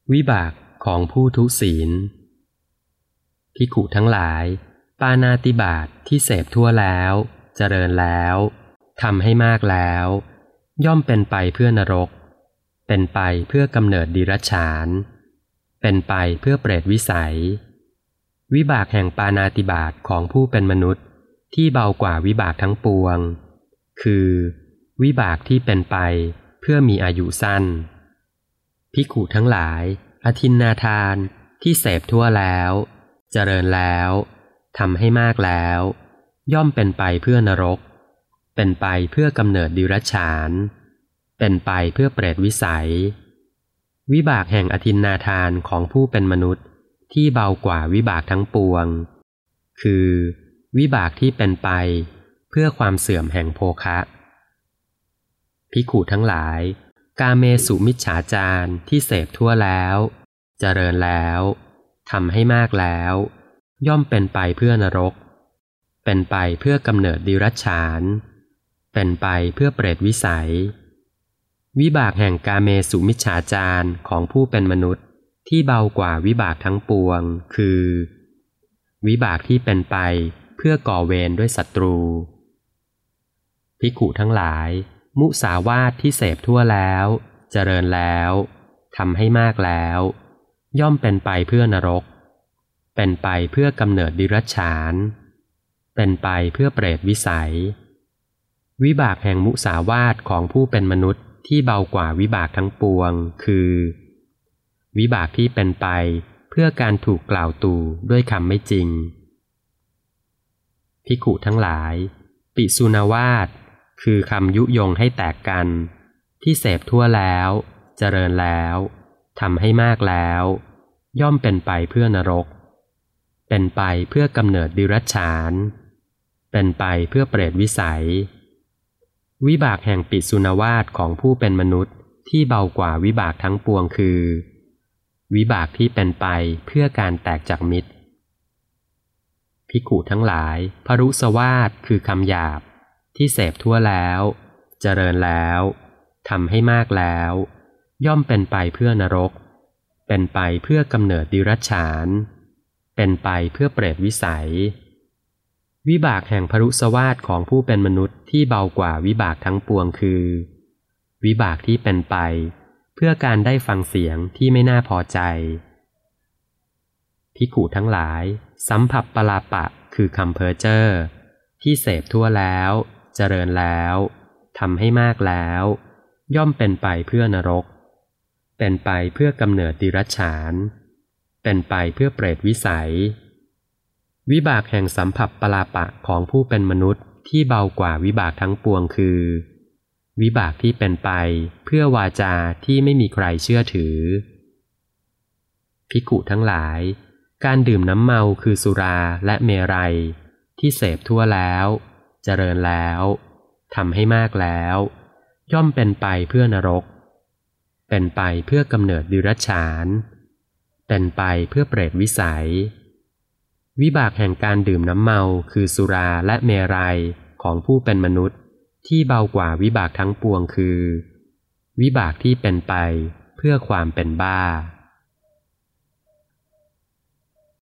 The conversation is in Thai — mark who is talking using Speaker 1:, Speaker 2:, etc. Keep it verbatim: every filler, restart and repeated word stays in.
Speaker 1: วิบากของผู้ทุศีลภิกขุทั้งหลายปาณาติบาตที่เสพทั่วแล้วเจริญแล้วทำให้มากแล้วย่อมเป็นไปเพื่อนรกเป็นไปเพื่อกำเนิดดิรัจฉานเป็นไปเพื่อเปรตวิสัยวิบากแห่งปาณาติบาตของผู้เป็นมนุษย์ที่เบากว่าวิบากทั้งปวงคือวิบากที่เป็นไปเพื่อมีอายุสั้นภิกขุทั้งหลายอทินนาทานที่เสพทั่วแล้วเจริญแล้วทำให้มากแล้วย่อมเป็นไปเพื่อนรกเป็นไปเพื่อกำเนิดดิรัจฉานเป็นไปเพื่อเปรตวิสัยวิบากแห่งอทินนาทานของผู้เป็นมนุษย์ที่เบากว่าวิบากทั้งปวงคือวิบากที่เป็นไปเพื่อความเสื่อมแห่งโภคะภิกขุทั้งหลายกาเมสุมิจฉาจารที่เสพทั่วแล้วเจริญแล้วทำให้มากแล้วย่อมเป็นไปเพื่อนรกเป็นไปเพื่อกำเนิดดิรัจฉานเป็นไปเพื่อเปรตวิสัยวิบากแห่งกาเมสุมิจฉาจารของผู้เป็นมนุษย์ที่เบากว่าวิบากทั้งปวงคือวิบากที่เป็นไปเพื่อก่อเวรด้วยศัตรูภิกขุทั้งหลายมุสาวาทที่เสพทั่วแล้วเจริญแล้วทำให้มากแล้วย่อมเป็นไปเพื่อนรกเป็นไปเพื่อกำเนิดดิรัจฉานเป็นไปเพื่อเปรตวิสัยวิบากแห่งมุสาวาทของผู้เป็นมนุษย์ที่เบากว่าวิบากทั้งปวงคือวิบากที่เป็นไปเพื่อการถูกกล่าวตู่ด้วยคำไม่จริงภิกขุทั้งหลายปิสุนวาทคือคำยุยงให้แตกกันที่เสพทั่วแล้วเจริญแล้วทำให้มากแล้วย่อมเป็นไปเพื่อนรกเป็นไปเพื่อกำเนิดดิรัจฉานเป็นไปเพื่อเปรตวิสัยวิบากแห่งปิสุนวาทของผู้เป็นมนุษย์ที่เบากว่าวิบากทั้งปวงคือวิบากที่เป็นไปเพื่อการแตกจากมิตรภิกขุทั้งหลายพรุสวาทคือคำหยาบที่เสพทั่วแล้วเจริญแล้วทำให้มากแล้วย่อมเป็นไปเพื่อนรกเป็นไปเพื่อกำเนิดดิรัจฉานเป็นไปเพื่อเปรตวิสัยวิบากแห่งพรุสวาทของผู้เป็นมนุษย์ที่เบากว่าวิบากทั้งปวงคือวิบากที่เป็นไปเพื่อการได้ฟังเสียงที่ไม่น่าพอใจภิกขุทั้งหลายสัมผัสปลาปะคือคำเพ้อเจ้อที่เสพทั่วแล้วเจริญแล้วทำให้มากแล้วย่อมเป็นไปเพื่อนรกเป็นไปเพื่อกำเนิดดิรัจฉานเป็นไปเพื่อเปรตวิสัยวิบากแห่งสัมผัสปลาปะของผู้เป็นมนุษย์ที่เบากว่าวิบากทั้งปวงคือวิบากที่เป็นไปเพื่อวาจาที่ไม่มีใครเชื่อถือภิกขุทั้งหลายการดื่มน้ำเมาคือสุราและเมรัยที่เสพทั่วแล้วเจริญแล้วทำให้มากแล้วย่อมเป็นไปเพื่อนรกเป็นไปเพื่อกำเนิดดิรัจฉานเป็นไปเพื่อเปรตวิสัยวิบากแห่งการดื่มน้ำเมาคือสุราและเมรัยของผู้เป็นมนุษย์ที่เบากว่าวิบากทั้งปวงคือวิบากที่เป็นไปเพื่อความเป็นบ้า